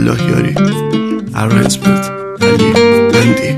الله یاری. Arrangement علی بندی.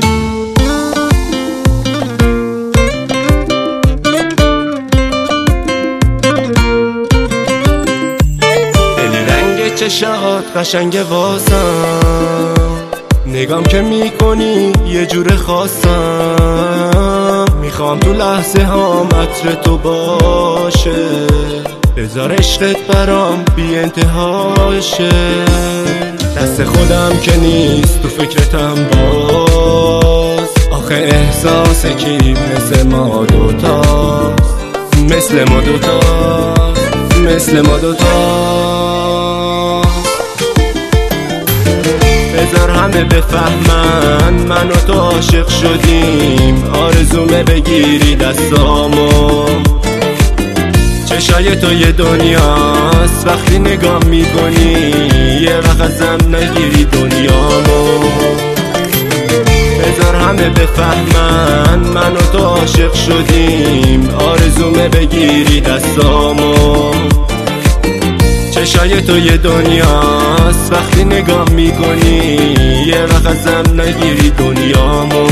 چشات قشنگ واسم، نگام که میکنی یه جور خاصم. میخوام تو لحظه هام عطر تو باشه، بذار عشقت برام بی انتهاشه. دست خودم که نیست تو فکرتم باز، آخه احساس کی مثل ما دوتاست، مثل ما دوتاست، مثل ما دوتاست. بذار همه بفهمن من و تو عاشق شدیم، آرزومه بگیری دستامو. چشای تو یه دنیاست، وقتی نگاه میکنی یه وقت ازم نگیری دنیامو. بذار همه بفهمن من و تو عاشق شدیم، آرزومه بگیری دستامو. چشای تو یه دنیاست، وقتی نگاه میکنی یه وقت ازم نگیری دنیامو.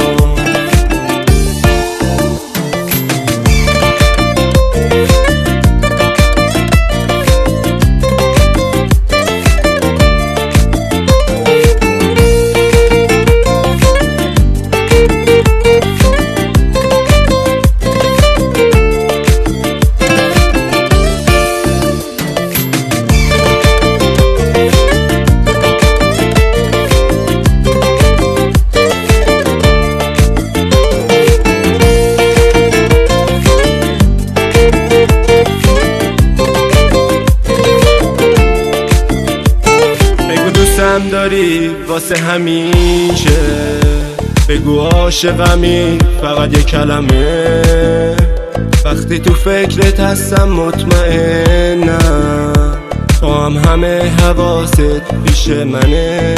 دوستم داری واسه همیشه، بگو عاشقمی فقط یه کلمه. وقتی تو فکرت هستم مطمئنم، تو هم همه حواست پیش منه.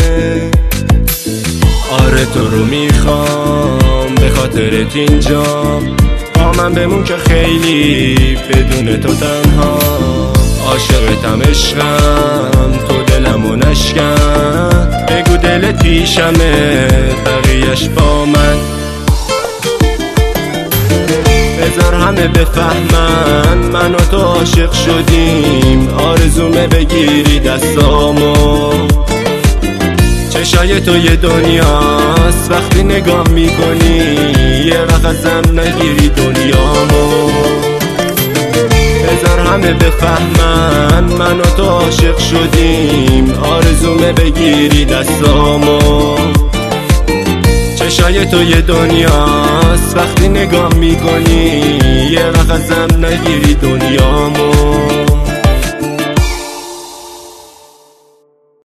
آره تو رو میخوام به خاطرت اینجام، با من بمون که خیلی بدون تو تنها. عاشقتم عشقم، تو دلمو نشکن، بگو دلت پیشمه بقیهش با من. بذار همه بفهمن من و تو عاشق شدیم، آرزومه بگیری دستامو. چشای تو یه دنیاست، وقتی نگاه میکنی یه وقت ازم نگیری دنیامو. بذار همه بفهمن من و تو عاشق شدیم، آرزومه بگیری دستامو. چشای تو یه دنیاست، وقتی نگاه میکنی یه وقت ازم نگیری دنیامو.